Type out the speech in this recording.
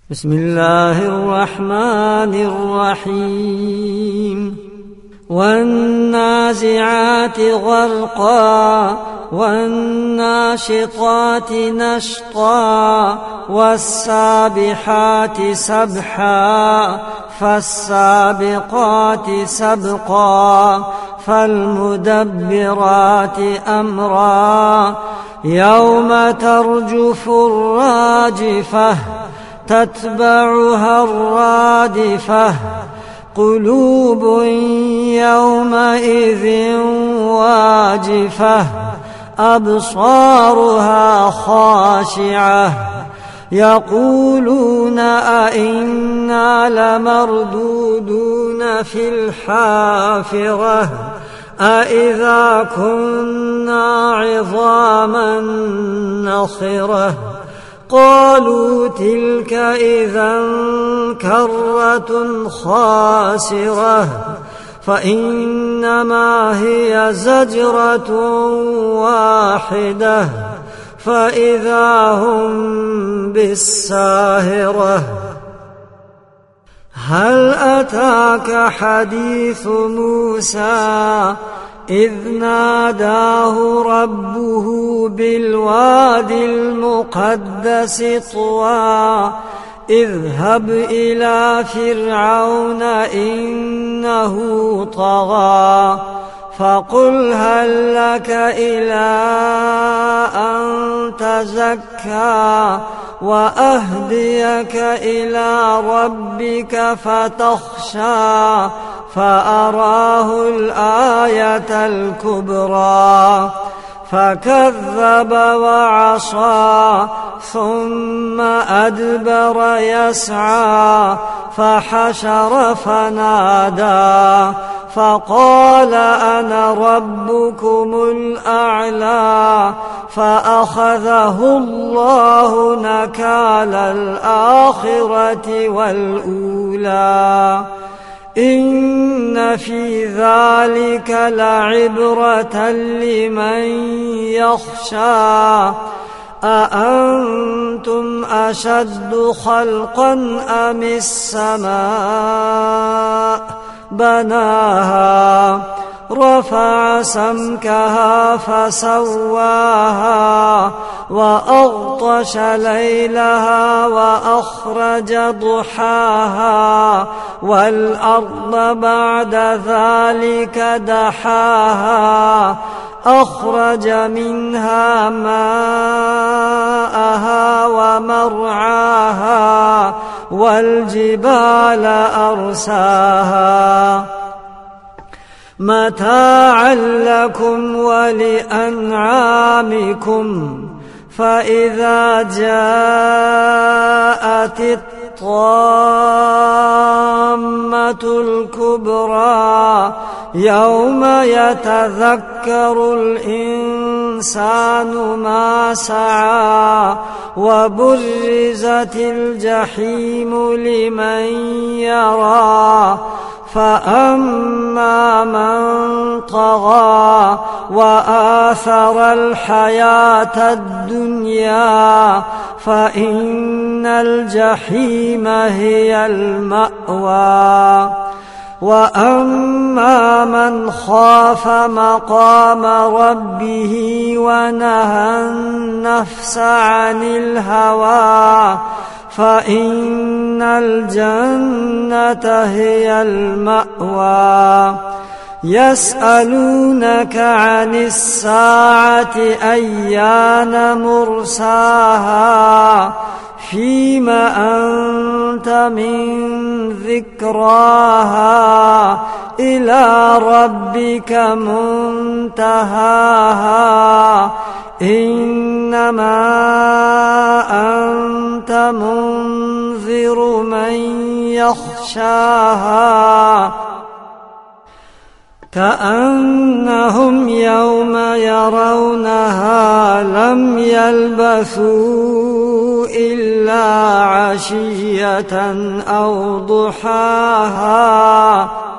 بسم الله الرحمن الرحيم والنازعات غرقا والناشطات نشطا والسابحات سبحا فالسابقات سبقا فالمدبرات أمرا يوم ترجف الراجفة تتبعها الرادفة قلوب يومئذ واجفة أبصارها خاشعة يقولون أئنا لمردودون في الحافرة أئذا كنا عظاما نخرة قالوا تلك إذا كرة خاسرة فإنما هي زجرة واحدة فإذا هم بالساهرة هل أتاك حديث موسى إذ ناداه ربه بالوادي المقدس طوى اذهب إلى فرعون إنه طغى فقل هل لك إلى أن تزكى وأهديك إلى ربك فتخشى فأراه الآية الكبرى فكذب وعصى ثم أدبر يسعى فحشر فنادى فقال أنا ربكم الأعلى فأخذه الله نكال الآخرة والأولى إن في ذلك لعبرة لمن يخشى أأنتم أشد خلقا أم السماء بناها رفع سمكها فسواها وأغطش ليلها وأخرج ضحاها والأرض بعد ذلك دحاها أخرج منها ماءها ومرعاها والجبال أرساها متاعا لكم ولأنعامكم فإذا جاءت الطامة الكبرى يوم يتذكر الإنسان ما سعى وبرزت الجحيم لمن يرى فأما من طغى وآثر الحياة الدنيا فإن الجحيم هي المأوى وأما من خاف مقام ربه ونهى النفس عن الهوى فإن الجنة هي المأوى يسألونك عن الساعة أيان مرساها فيم أنت من ذكراها إلى ربك منتهاها إنما أنت منذر من يخشاها كأنهم يوم يرونها لم يلبثوا إلا عشية أو ضحاها